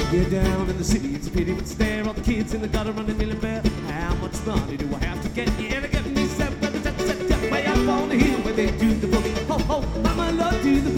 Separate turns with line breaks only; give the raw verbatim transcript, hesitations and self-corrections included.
Yeah, down in the city, it's a pity but stare. All the kids in the gutter running in the bear. How much money do I have to get? Yeah, to get me set, set, set, set, way up on the hill where they do the boogie. Ho, ho, I'm a love to the